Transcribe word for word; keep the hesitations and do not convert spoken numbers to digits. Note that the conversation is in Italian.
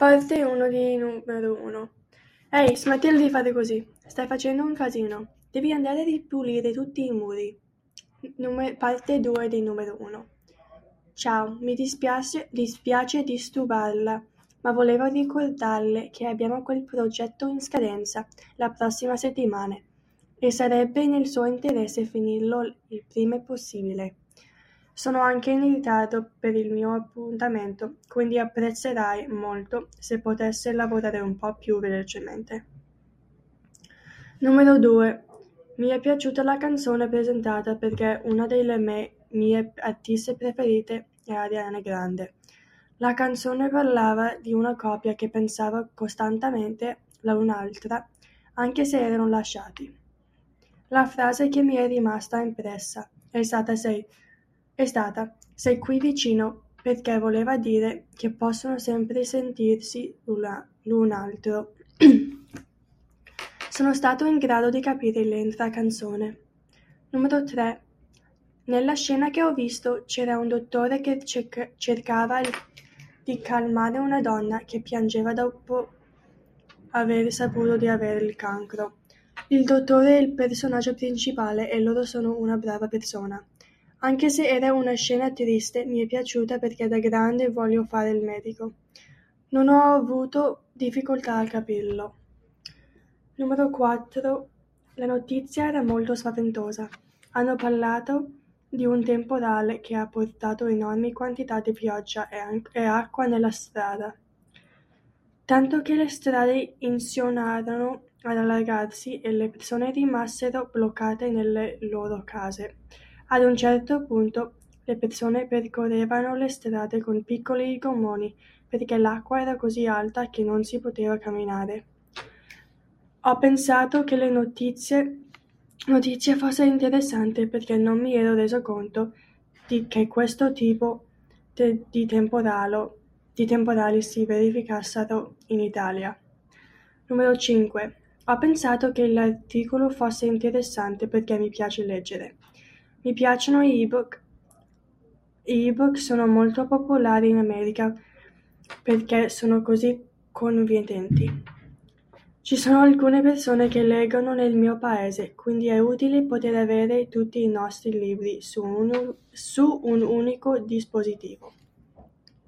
Parte uno di numero uno. Ehi, smettila di fare così. Stai facendo un casino. Devi andare a ripulire tutti i muri. Nume- parte due di numero uno. Ciao, mi dispiace, dispiace disturbarla, ma volevo ricordarle che abbiamo quel progetto in scadenza la prossima settimana e sarebbe nel suo interesse finirlo il prima possibile. Sono anche in ritardo per il mio appuntamento, quindi apprezzerai molto se potesse lavorare un po' più velocemente. Numero due. Mi è piaciuta la canzone presentata perché una delle me- mie artiste preferite è Ariana Grande. La canzone parlava di una coppia che pensava costantemente l'un'altra, anche se erano lasciati. La frase che mi è rimasta impressa è stata sei, è stata sei qui vicino perché voleva dire che possono sempre sentirsi l'una- l'un altro. Sono stato in grado di capire l'intera canzone. Numero tre. Nella scena che ho visto c'era un dottore che cerca- cercava il- di calmare una donna che piangeva dopo aver saputo di avere il cancro. Il dottore è il personaggio principale e loro sono una brava persona. Anche se era una scena triste, mi è piaciuta perché da grande voglio fare il medico. Non ho avuto difficoltà a capirlo. Numero quattro. La notizia era molto spaventosa. Hanno parlato di un temporale che ha portato enormi quantità di pioggia e, an- e acqua nella strada, tanto che le strade iniziarono ad allargarsi e le persone rimasero bloccate nelle loro case. Ad un certo punto le persone percorrevano le strade con piccoli gommoni perché l'acqua era così alta che non si poteva camminare. Ho pensato che le notizie, notizie fosse interessante perché non mi ero reso conto di che questo tipo de- di, temporalo- di temporali si verificassero in Italia. Numero cinque. Ho pensato che l'articolo fosse interessante perché mi piace leggere. Mi piacciono gli ebook. Gli ebook sono molto popolari in America perché sono così convenienti. Ci sono alcune persone che leggono nel mio paese, quindi è utile poter avere tutti i nostri libri su un, su un unico dispositivo.